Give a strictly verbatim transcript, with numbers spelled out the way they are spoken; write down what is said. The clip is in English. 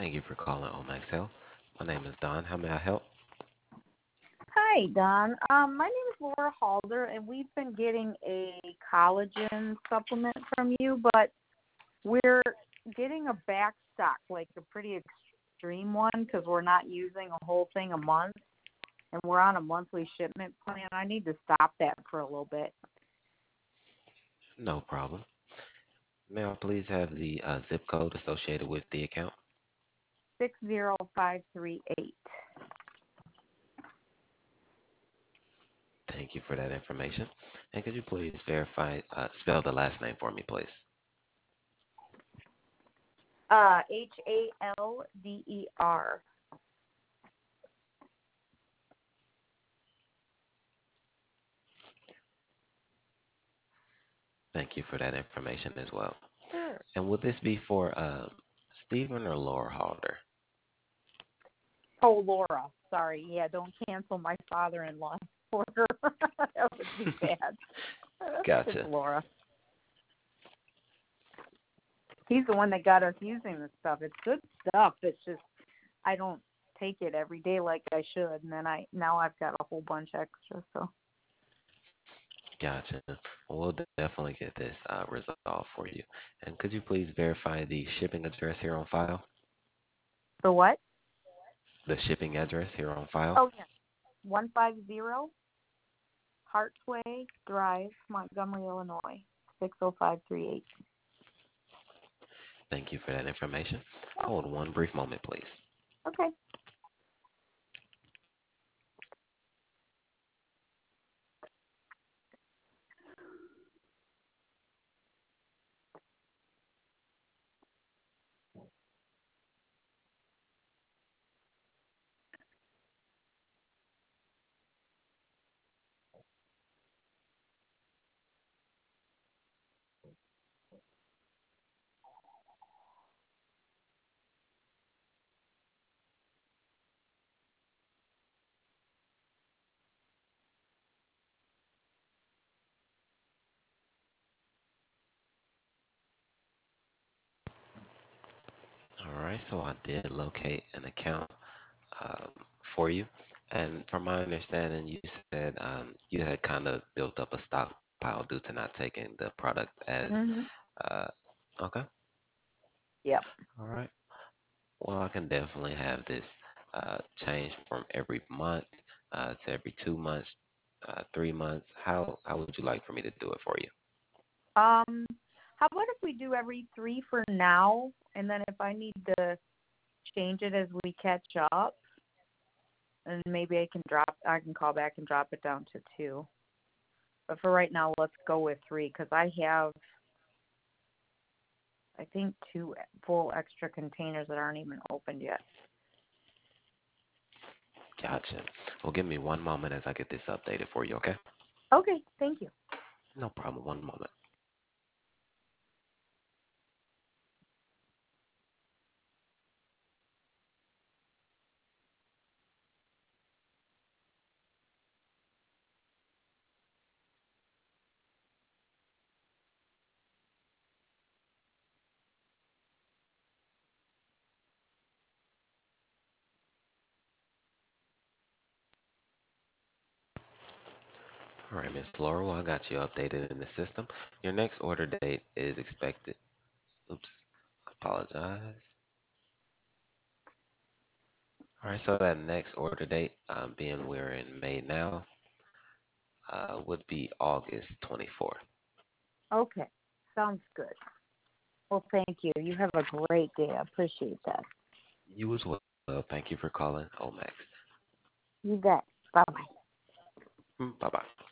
Thank you for calling Omax Health. My name is Don. How may I help? Hi, Don. Um, my name is Laura Halder, and we've been getting a collagen supplement from you, but we're getting a back stock, like a pretty extreme one, because we're not using a whole thing a month, and we're on a monthly shipment plan. I need to stop that for a little bit. No problem. May I please have the uh, zip code associated with the account? six zero five three eight. Thank you for that information. And could you please verify, uh, spell the last name for me, please? Uh, H A L D E R. Thank you for that information as well. Sure. And would this be for um, Stephen or Laura Halder? Oh, Laura. Sorry. Yeah, don't cancel my father-in-law order. That would be bad. It's Gotcha. Laura. He's the one that got us using this stuff. It's good stuff. It's just I don't take it every day like I should, and then I now I've got a whole bunch extra. So Gotcha. Well, we'll definitely get this uh, resolved for you. And could you please verify the shipping address here on file? the what? The shipping address here on file? Oh yeah, one five zero Hartway Drive, Montgomery, Illinois, six zero five three eight. Thank you for that information. Hold one brief moment, please. Okay. All right, so I did locate an account um, for you. And from my understanding, you said um, you had kind of built up a stockpile due to not taking the product as, Mhm. uh, okay, Yep. all right. Well, I can definitely have this uh, change from every month uh, to every two months, uh, three months. How, how would you like for me to do it for you? Um, how about if we do every three for now, and then if I need to change it as we catch up, and maybe I can drop, I can call back and drop it down to two. But for right now, let's go with three because I have, I think, two full extra containers that aren't even opened yet. Gotcha. Well, give me one moment as I get this updated for you, okay? Okay, thank you. No problem. One moment. All right, Miss Laurel, I got you updated in the system. Your next order date is expected. Oops, apologize. All right, so that next order date, um, being we're in May now, uh, would be August twenty-fourth. Okay, sounds good. Well, thank you. You have a great day. I appreciate that. You as well. Thank you for calling Omax. You bet. Bye bye. Bye bye.